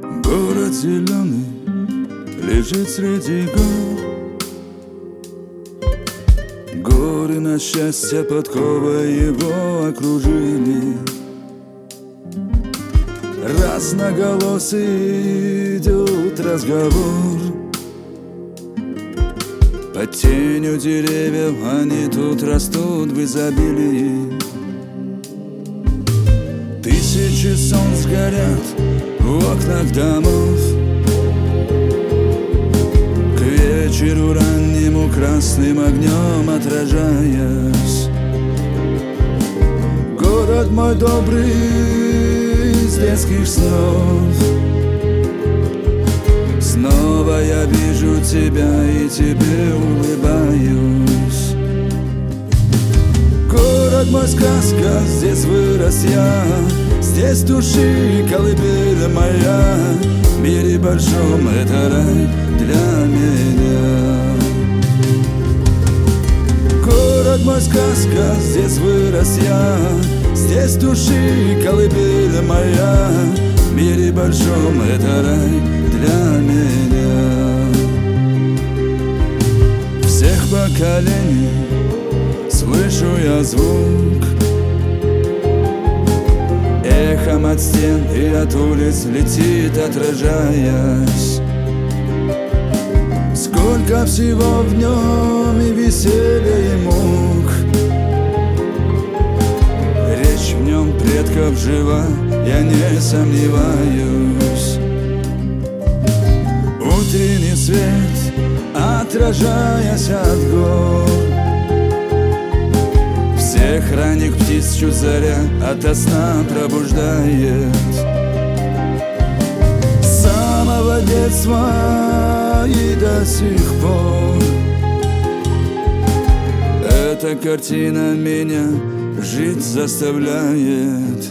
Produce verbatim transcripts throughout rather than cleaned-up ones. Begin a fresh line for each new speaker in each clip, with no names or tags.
Город зеленый лежит среди гор. Горы на счастье подковой его окружили. Разноголосый идет разговор. Под тенью деревьев они тут растут в изобилии. Тысячи солнц горят в окнах домов. К вечеру раннему красным огнем отражаясь. Город мой добрый из детских снов. Снова я вижу тебя и тебе улыбаюсь. Город мой сказка, здесь вырос я. Здесь души колыбель моя. В мире большом это рай для меня. Город мой сказка, здесь вырос я. Здесь души колыбель моя. В мире большом это рай для меня. Всех поколений слышу я звук. Эхом от стен и от улиц летит, отражаясь. Сколько всего в нем и веселья, и мук. Речь в нем предков жива, я не сомневаюсь. Утренний свет, отражаясь от гор. Всех ранних птиц чуть заря ото сна пробуждает. С самого детства и до сих пор эта картина меня жить заставляет.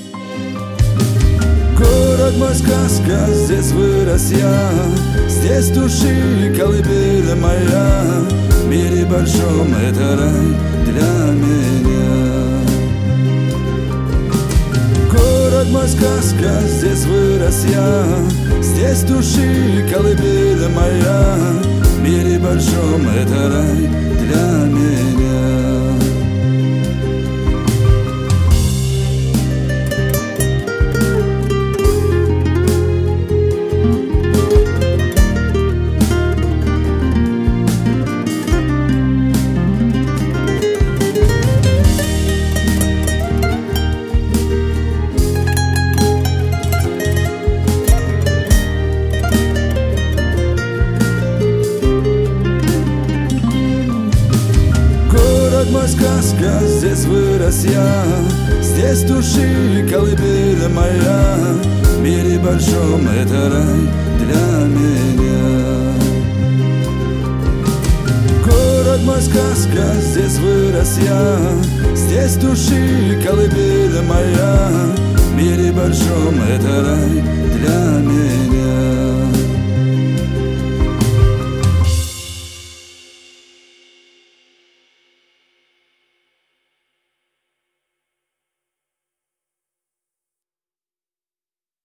Город мой сказка, здесь вырос я. Здесь души колыбель моя. В мире большом это рай для меня. Город мой сказка, здесь вырос я. Здесь души колыбель моя. В мире большом это рай для меня. Город мой сказка, здесь вырос я. Здесь души колыбель моя. В мире большом это рай для меня. Город мой сказка, здесь вырос я. Здесь души колыбель моя. В мире большом это рай для меня.